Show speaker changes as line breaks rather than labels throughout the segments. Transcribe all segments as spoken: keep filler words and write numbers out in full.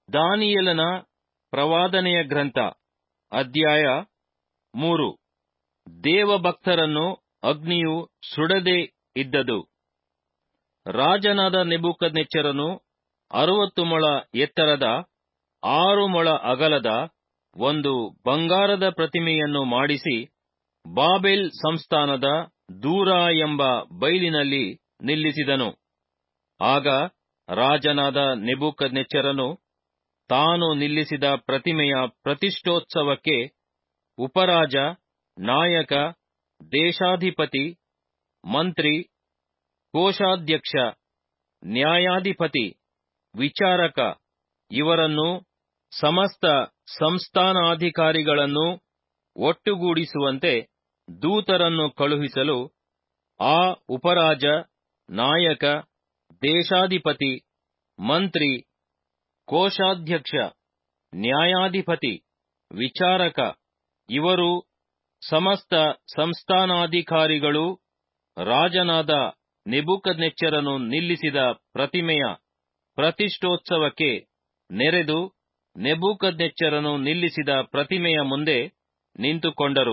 ದಾನಿಯೇಲನ ಪ್ರವಾದನೆಯ ಗ್ರಂಥ ಅಧ್ಯಾಯ ಮೂರು. ದೇವಭಕ್ತರನ್ನು ಅಗ್ನಿಯು ಸುಡದೆ ಇದ್ದದು. ರಾಜನಾದ ನೆಬೂಕದ್ನೆಚ್ಚರನು ಅರವತ್ತು ಮೊಳ ಎತ್ತರದ, ಆರು ಮೊಳ ಅಗಲದ ಒಂದು ಬಂಗಾರದ ಪ್ರತಿಮೆಯನ್ನು ಮಾಡಿಸಿ ಬಾಬೆಲ್ ಸಂಸ್ಥಾನದ ದೂರ ಎಂಬ ಬೈಲಿನಲ್ಲಿ ನಿಲ್ಲಿಸಿದನು. ಆಗ ರಾಜನಾದ ನೆಬೂಕದ್ನೆಚ್ಚರನು ತಾನು ನಿಲ್ಲಿಸಿದ ಪ್ರತಿಮೆಯ ಪ್ರತಿಷ್ಠೋತ್ಸವಕ್ಕೆ ಉಪರಾಜ, ನಾಯಕ, ದೇಶಾಧಿಪತಿ, ಮಂತ್ರಿ, ಕೋಶಾಧ್ಯಕ್ಷ, ನ್ಯಾಯಾಧಿಪತಿ, ವಿಚಾರಕ ಇವರನ್ನೂ ಸಮಸ್ತ ಸಂಸ್ಥಾನಾಧಿಕಾರಿಗಳನ್ನೂ ಒಟ್ಟುಗೂಡಿಸುವಂತೆ ದೂತರನ್ನು ಕಳುಹಿಸಲು, ಆ ಉಪರಾಜ, ನಾಯಕ, ದೇಶಾಧಿಪತಿ, ಮಂತ್ರಿ, ಕೋಶಾಧ್ಯಕ್ಷ, ನ್ಯಾಯಾಧಿಪತಿ, ವಿಚಾರಕ ಇವರೂ ಸಮಸ್ತ ಸಂಸ್ಥಾನಾಧಿಕಾರಿಗಳೂ ರಾಜನಾದ ನೆಬೂಕದ್ನೆಚ್ಚರನು ನಿಲ್ಲಿಸಿದ ಪ್ರತಿಮೆಯ ಪ್ರತಿಷ್ಠೋತ್ಸವಕ್ಕೆ ನೆರೆದು ನೆಬೂಕದ್ನೆಚ್ಚರನು ನಿಲ್ಲಿಸಿದ ಪ್ರತಿಮೆಯ ಮುಂದೆ ನಿಂತುಕೊಂಡರು.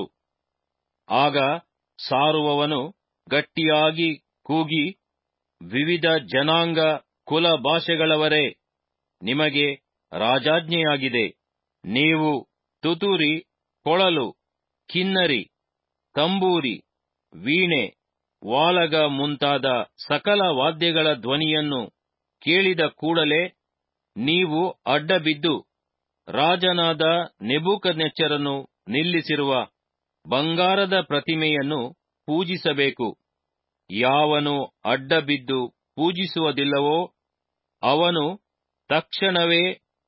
ಆಗ ಸಾರುವವನು ಗಟ್ಟಿಯಾಗಿ ಕೂಗಿ, ವಿವಿಧ ಜನಾಂಗ ಕುಲ ಭಾಷೆಗಳವರೇ, ನಿಮಗೆ ರಾಜಾಜ್ಞೆಯಾಗಿದೆ. ನೀವು ತುತ್ತೂರಿ, ಕೊಳಲು, ಕಿನ್ನರಿ, ತಂಬೂರಿ, ವೀಣೆ, ವಾಲಗ ಮುಂತಾದ ಸಕಲ ವಾದ್ಯಗಳ ಧ್ವನಿಯನ್ನು ಕೇಳಿದ ಕೂಡಲೇ ನೀವು ಅಡ್ಡಬಿದ್ದು ರಾಜನಾದ ನೆಬೂಕದ್ನೆಚ್ಚರನು ನಿಲ್ಲಿಸಿರುವ ಬಂಗಾರದ ಪ್ರತಿಮೆಯನ್ನು ಪೂಜಿಸಬೇಕು. ಯಾವನು ಅಡ್ಡಬಿದ್ದು ಪೂಜಿಸುವುದಿಲ್ಲವೋ ಅವನು ತಕ್ಷಣವೇ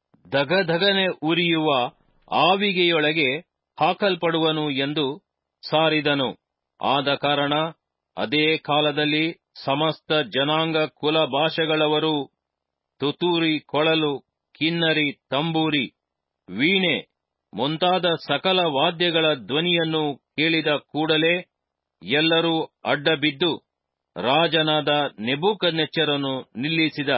ಧಗಧಗನೆ ಉರಿಯುವ ಆವಿಗೆಯೊಳಗೆ ಹಾಕಲ್ಪಡುವನು ಎಂದು ಸಾರಿದನು. ಆದ ಕಾರಣ ಅದೇ ಕಾಲದಲ್ಲಿ ಸಮಸ್ತ ಜನಾಂಗ ಕುಲ ಭಾಷೆಗಳವರೂ ತುತ್ತೂರಿ, ಕೊಳಲು, ಕಿನ್ನರಿ, ತಂಬೂರಿ, ವೀಣೆ ಮುಂತಾದ ಸಕಲ ವಾದ್ಯಗಳ ಧ್ವನಿಯನ್ನು ಕೇಳಿದ ಕೂಡಲೇ ಎಲ್ಲರೂ ಅಡ್ಡಬಿದ್ದು ರಾಜನಾದ ನೆಬೂಕದ್ನೆಚ್ಚರನು ನಿಲ್ಲಿಸಿದ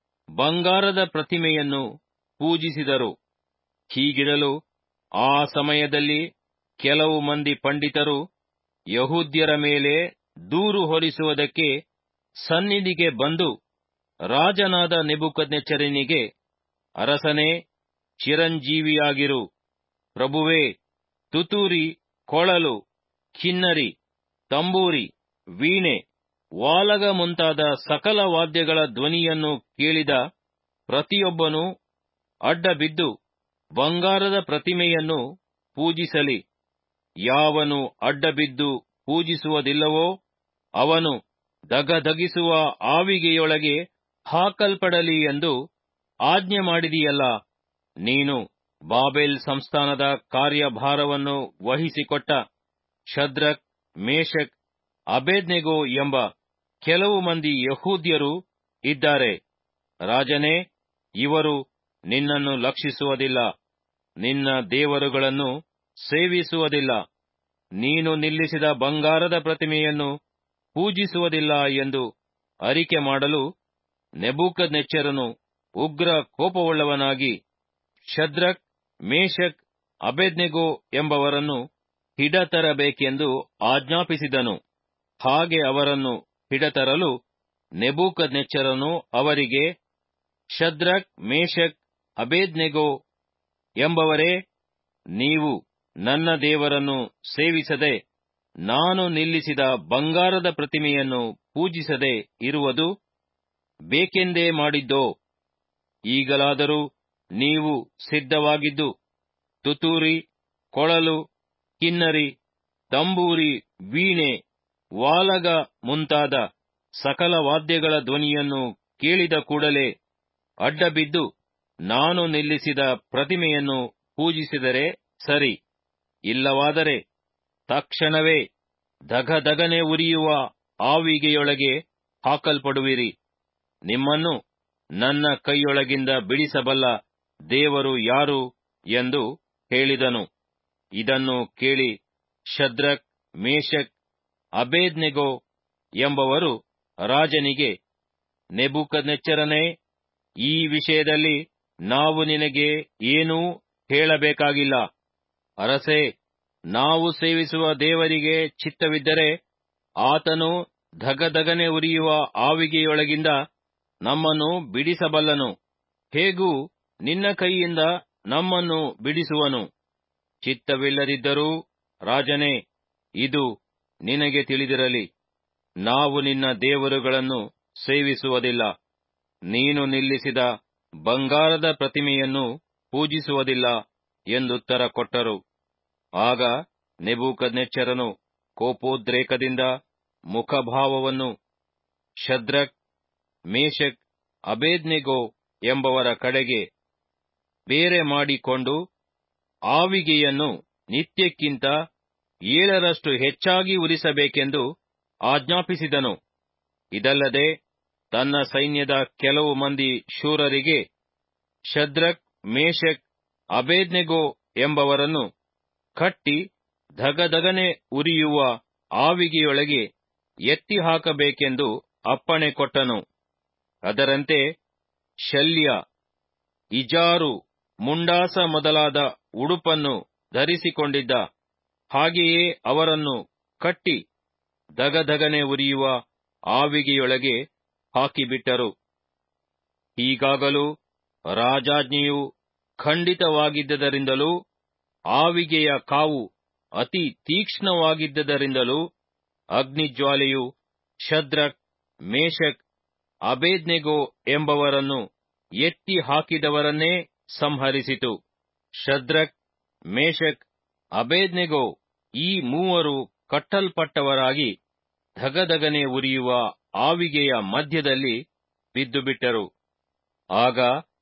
ಬಂಗಾರದ ಪ್ರತಿಮೆಯನ್ನು ಪೂಜಿಸಿದರು. ಹೀಗಿರಲು ಆ ಸಮಯದಲ್ಲಿ ಕೆಲವು ಮಂದಿ ಪಂಡಿತರು ಯಹೂದ್ಯರ ಮೇಲೆ ದೂರು ಹೊರಿಸುವುದಕ್ಕೆ ಸನ್ನಿಧಿಗೆ ಬಂದು, ರಾಜನಾದ ನೆಬೂಕದ್ನೆಚ್ಚರನಿಗೆ, ಅರಸನೇ, ಚಿರಂಜೀವಿಯಾಗಿರು. ಪ್ರಭುವೇ, ತುತ್ತೂರಿ, ಕೊಳಲು, ಕಿನ್ನರಿ, ತಂಬೂರಿ, ವೀಣೆ, ವಾಲಗ ಮುಂತಾದ ಸಕಲ ವಾದ್ಯಗಳ ಧ್ವನಿಯನ್ನು ಕೇಳಿದ ಪ್ರತಿಯೊಬ್ಬನೂ ಅಡ್ಡಬಿದ್ದು ಬಂಗಾರದ ಪ್ರತಿಮೆಯನ್ನು ಪೂಜಿಸಲಿ. ಯಾವನು ಅಡ್ಡಬಿದ್ದು ಪೂಜಿಸುವುದಿಲ್ಲವೋ ಅವನು ಧಗಧಗಿಸುವ ಆವಿಗೆಯೊಳಗೆ ಹಾಕಲ್ಪಡಲಿ ಎಂದು ಆಜ್ಞೆ ಮಾಡಿದೆಯಲ್ಲ. ನೀನು ಬಾಬೆಲ್ ಸಂಸ್ಥಾನದ ಕಾರ್ಯಭಾರವನ್ನು ವಹಿಸಿಕೊಟ್ಟ ಶದ್ರಕ್, ಮೇಷಕ್, ಅಬೇದ್ನೆಗೋ ಎಂಬ ಕೆಲವು ಮಂದಿ ಯಹೂದ್ಯರು ಇದ್ದಾರೆ. ರಾಜನೇ, ಇವರು ನಿನ್ನನ್ನು ಲಕ್ಷಿಸುವುದಿಲ್ಲ, ನಿನ್ನ ದೇವರುಗಳನ್ನು ಸೇವಿಸುವುದಿಲ್ಲ, ನೀನು ನಿಲ್ಲಿಸಿದ ಬಂಗಾರದ ಪ್ರತಿಮೆಯನ್ನು ಪೂಜಿಸುವುದಿಲ್ಲ ಎಂದು ಅರಿಕೆ ಮಾಡಲು ನೆಬೂಕದ್ನೆಚ್ಚರನು ಉಗ್ರ ಕೋಪವುಳ್ಳವನಾಗಿ ಶದ್ರಕ್, ಮೇಷಕ್, ಅಬೇದ್ನೆಗೋ ಎಂಬವರನ್ನು ಹಿಡತರಬೇಕೆಂದು ಆಜ್ಞಾಪಿಸಿದನು. ಹಾಗೆ ಅವರನ್ನು ಹಿಡತರಲು ನೆಬೂಕದ್ನೆಚ್ಚರನು ಅವರಿಗೆ, ಶದ್ರಕ್, ಮೇಷಕ್, ಅಬೇದ್ನೆಗೋ ಎಂಬವರೇ, ನೀವು ನನ್ನ ದೇವರನ್ನು ಸೇವಿಸದೆ ನಾನು ನಿಲ್ಲಿಸಿದ ಬಂಗಾರದ ಪ್ರತಿಮೆಯನ್ನು ಪೂಜಿಸದೆ ಇರುವುದು ಬೇಕೆಂದೇ ಮಾಡಿದ್ದೋ? ಈಗಲಾದರೂ ನೀವು ಸಿದ್ಧವಾಗಿದ್ದು ತುತ್ತೂರಿ, ಕೊಳಲು, ಕಿನ್ನರಿ, ತಂಬೂರಿ, ವೀಣೆ, ವಾಲಗ ಮುಂತಾದ ಸಕಲ ವಾದ್ಯಗಳ ಧ್ವನಿಯನ್ನು ಕೇಳಿದ ಕೂಡಲೇ ಅಡ್ಡಬಿದ್ದು ನಾನು ನಿಲ್ಲಿಸಿದ ಪ್ರತಿಮೆಯನ್ನು ಪೂಜಿಸಿದರೆ ಸರಿ. ಇಲ್ಲವಾದರೆ ತಕ್ಷಣವೇ ಧಗಧಗನೆ ಉರಿಯುವ ಆವಿಗೆಯೊಳಗೆ ಹಾಕಲ್ಪಡುವಿರಿ. ನಿಮ್ಮನ್ನು ನನ್ನ ಕೈಯೊಳಗಿಂದ ಬಿಡಿಸಬಲ್ಲ ದೇವರು ಯಾರು ಎಂದು ಹೇಳಿದನು. ಇದನ್ನು ಕೇಳಿ ಶದ್ರಕ್, ಮೇಷಕ್, ಅಬೇದ್ನೆಗೋ ಎಂಬವರು ರಾಜನಿಗೆ, ನೆಬೂಕದ್ನೆಚ್ಚರನೇ, ಈ ವಿಷಯದಲ್ಲಿ ನಾವು ನಿನಗೆ ಏನೂ ಹೇಳಬೇಕಾಗಿಲ್ಲ. ಅರಸೇ, ನಾವು ಸೇವಿಸುವ ದೇವರಿಗೆ ಚಿತ್ತವಿದ್ದರೆ ಆತನು ಧಗಧಗನೆ ಉರಿಯುವ ಆವಿಗೆಯೊಳಗಿಂದ ನಮ್ಮನ್ನು ಬಿಡಿಸಬಲ್ಲನು. ಹೇಗೂ ನಿನ್ನ ಕೈಯಿಂದ ನಮ್ಮನ್ನು ಬಿಡಿಸುವನು. ಚಿತ್ತವಿಲ್ಲದಿದ್ದರೂ ರಾಜನೇ, ಇದು ನಿನಗೆ ತಿಳಿದಿರಲಿ, ನಾವು ನಿನ್ನ ದೇವರುಗಳನ್ನು ಸೇವಿಸುವುದಿಲ್ಲ, ನೀನು ನಿಲ್ಲಿಸಿದ ಬಂಗಾರದ ಪ್ರತಿಮೆಯನ್ನು ಪೂಜಿಸುವುದಿಲ್ಲ ಎಂದುತ್ತರ ಕೊಟ್ಟರು. ಆಗ ನೆಬೂಕದ್ನೆಚ್ಚರನು ಕೋಪೋದ್ರೇಕದಿಂದ ಮುಖಭಾವವನ್ನು ಶದ್ರಕ್, ಮೇಷಕ್, ಅಬೇದ್ನೆಗೋ ಎಂಬವರ ಕಡೆಗೆ ಬೇರೆ ಮಾಡಿಕೊಂಡು ಆವಿಗೆಯನ್ನು ನಿತ್ಯಕ್ಕಿಂತ ಏಳರಷ್ಟು ಹೆಚ್ಚಾಗಿ ಉರಿಸಬೇಕೆಂದು ಆಜ್ಞಾಪಿಸಿದನು. ಇದಲ್ಲದೆ ತನ್ನ ಸೈನ್ಯದ ಕೆಲವು ಮಂದಿ ಶೂರರಿಗೆ ಶದ್ರಕ್, ಮೇಷಕ್, ಅಬೇದ್ನೆಗೋ ಎಂಬವರನ್ನು ಕಟ್ಟಿ ಧಗಧಗನೆ ಉರಿಯುವ ಆವಿಗೆಯೊಳಗೆ ಎತ್ತಿ ಹಾಕಬೇಕೆಂದು ಅಪ್ಪಣೆ ಕೊಟ್ಟನು. ಅದರಂತೆ ಶಲ್ಯ, ಇಜಾರು, ಮುಂಡಾಸ ಮೊದಲಾದ ಉಡುಪನ್ನು ಧರಿಸಿಕೊಂಡಿದ್ದ ಹಾಗೆಯೇ ಅವರನ್ನು ಕಟ್ಟಿ ಧಗಧಗನೆ ಉರಿಯುವ ಆವಿಗೆಯೊಳಗೆ ಹಾಕಿಬಿಟ್ಟರು. ಹೀಗಾಗಲೂ ರಾಜಾಜ್ಞೆಯು ಖಂಡಿತವಾಗಿದ್ದದರಿಂದಲೂ ಆವಿಗೆಯ ಕಾವು ಅತಿ ತೀಕ್ಷ್ಣವಾಗಿದ್ದದರಿಂದಲೂ ಅಗ್ನಿಜ್ವಾಲೆಯು ಶದ್ರಕ್, ಮೇಷಕ್, ಅಬೇದ್ನೆಗೋ ಎಂಬವರನ್ನು ಎತ್ತಿ ಹಾಕಿದವರನ್ನೇ ಸಂಹರಿಸಿತು. ಶದ್ರಕ್, ಮೇಷಕ್, ಅಬೇದ್ನೆಗೋ ಈ ಮೂವರು ಕಟ್ಟಲ್ಪಟ್ಟವರಾಗಿ ಧಗಧಗನೆ ಉರಿಯುವ ಆವಿಗೆಯ ಮಧ್ಯದಲ್ಲಿ ಬಿದ್ದುಬಿಟ್ಟರು. ಆಗ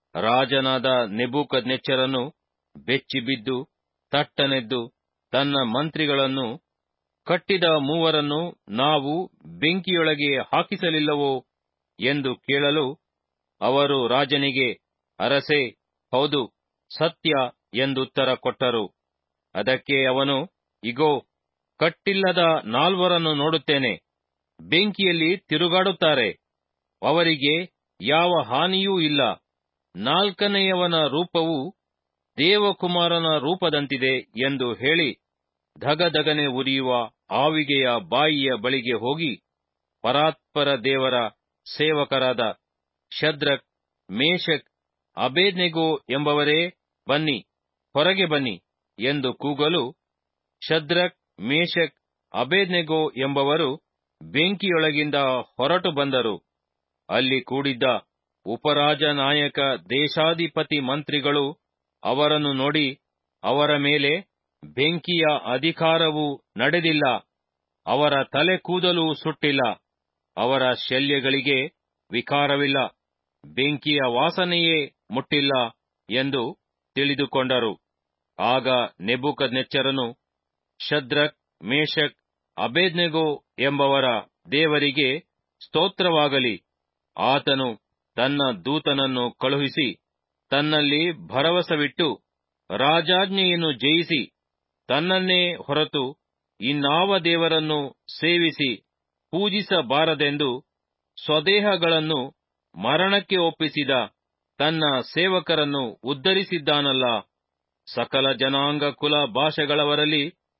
ರಾಜನಾದ ನೆಬೂಕದ್ನೆಚ್ಚರನು ಬೆಚ್ಚಿಬಿದ್ದು ತಟ್ಟನೆದ್ದು ತನ್ನ ಮಂತ್ರಿಗಳನ್ನು, ಕಟ್ಟಿದ ಮೂವರನ್ನು ನಾವು ಬೆಂಕಿಯೊಳಗೆ ಹಾಕಿಸಲಿಲ್ಲವೋ ಎಂದು ಕೇಳಲು, ಅವರು ರಾಜನಿಗೆ, ಅರಸೇ, ಹೌದು, ಸತ್ಯ ಎಂದುತ್ತರ ಕೊಟ್ಟರು. ಅದಕ್ಕೆ ಅವನು, ಇಗೋ, ಕಟ್ಟಿಲ್ಲದ ನಾಲ್ವರನ್ನು ನೋಡುತ್ತೇನೆ, ಬೆಂಕಿಯಲ್ಲಿ ತಿರುಗಾಡುತ್ತಾರೆ, ಅವರಿಗೆ ಯಾವ ಹಾನಿಯೂ ಇಲ್ಲ. ನಾಲ್ಕನೆಯವನ ರೂಪವು ದೇವಕುಮಾರನ ರೂಪದಂತಿದೆ ಎಂದು ಹೇಳಿ ಧಗಧಗನೆ ಉರಿಯುವ ಆವಿಗೆಯ ಬಾಯಿಯ ಬಳಿಗೆ ಹೋಗಿ, ಪರಾತ್ಪರ ದೇವರ ಸೇವಕರಾದ ಶದ್ರಕ್, ಮೇಷಕ್, ಅಬೇದ್ನೆಗೋ ಎಂಬವರೇ, ಬನ್ನಿ, ಹೊರಗೆ ಬನ್ನಿ ಎಂದು ಕೂಗಲು, ಶದ್ರಕ್, ಮೇಷಕ್, ಅಬೇದ್ನೆಗೋ ಎಂಬವರು ಬೆಂಕಿಯೊಳಗಿಂದ ಹೊರಟು ಬಂದರು. ಅಲ್ಲಿ ಕೂಡಿದ್ದ ಉಪರಾಜ ನಾಯಕ ದೇಶಾಧಿಪತಿ ಮಂತ್ರಿಗಳು ಅವರನ್ನು ನೋಡಿ, ಅವರ ಮೇಲೆ ಬೆಂಕಿಯ ಅಧಿಕಾರವು ನಡೆದಿಲ್ಲ, ಅವರ ತಲೆ ಕೂದಲು ಸುಟ್ಟಿಲ್ಲ, ಅವರ ಶಲ್ಯಗಳಿಗೆ ವಿಕಾರವಿಲ್ಲ, ಬೆಂಕಿಯ ವಾಸನೆಯೇ ಮುಟ್ಟಿಲ್ಲ ಎಂದು ತಿಳಿದುಕೊಂಡರು. ಆಗ ನೆಬೂಕದ್ನೆಚ್ಚರನು ಶದ್ರಕ್, ಮೇಷಕ್, ಅಬೇದ್ನೆಗೋ ಎಂಬವರ ದೇವರಿಗೆ ಸ್ತೋತ್ರವಾಗಲಿ, ಆತನು ತನ್ನ ದೂತನನ್ನು ಕಳುಹಿಸಿ ತನ್ನಲ್ಲಿ ಭರವಸವಿಟ್ಟು ರಾಜಾಜ್ಞೆಯನ್ನು ಜಯಿಸಿ ತನ್ನನ್ನೇ ಹೊರತು ಇನ್ನಾವ ದೇವರನ್ನು ಸೇವಿಸಿ ಪೂಜಿಸಬಾರದೆಂದು ಸ್ವದೇಹಗಳನ್ನು ಮರಣಕ್ಕೆ ಒಪ್ಪಿಸಿದ ತನ್ನ ಸೇವಕರನ್ನು ಉದ್ಧರಿಸಿದ್ದಾನಲ್ಲ. ಸಕಲ ಜನಾಂಗ ಕುಲ ಭಾಷೆಗಳವರಲ್ಲಿ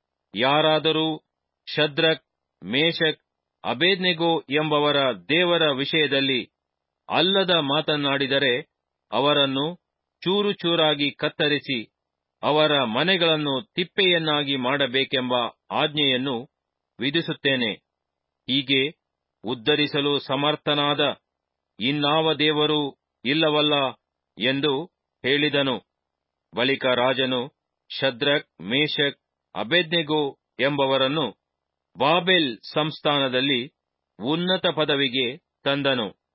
ಯಾರಾದರೂ ಶದ್ರಕ್, ಮೇಷಕ್, ಅಬೇದ್ನೆಗೋ ಎಂಬವರ ದೇವರ ವಿಷಯದಲ್ಲಿ ಅಲ್ಲದ ಮಾತನ್ನಾಡಿದರೆ ಅವರನ್ನು ಚೂರು ಚೂರಾಗಿ ಕತ್ತರಿಸಿ ಅವರ ಮನೆಗಳನ್ನು ತಿಪ್ಪೆಯನ್ನಾಗಿ ಮಾಡಬೇಕೆಂಬ ಆಜ್ಞೆಯನ್ನು ವಿಧಿಸುತ್ತೇನೆ. ಹೀಗೆ ಉದ್ಧರಿಸಲು ಸಮರ್ಥನಾದ ಇನ್ನಾವ ದೇವರೂ ಇಲ್ಲವಲ್ಲ ಎಂದು ಹೇಳಿದನು. ಬಳಿಕ ರಾಜನು ಶದ್ರಕ್, ಮೇಷಕ್, ಅಬೇದ್ನೆಗೋ ಎಂಬವರನ್ನು ಬಾಬೆಲ್ ಸಂಸ್ಥಾನದಲ್ಲಿ ಉನ್ನತ ಪದವಿಗೆ ತಂದನು.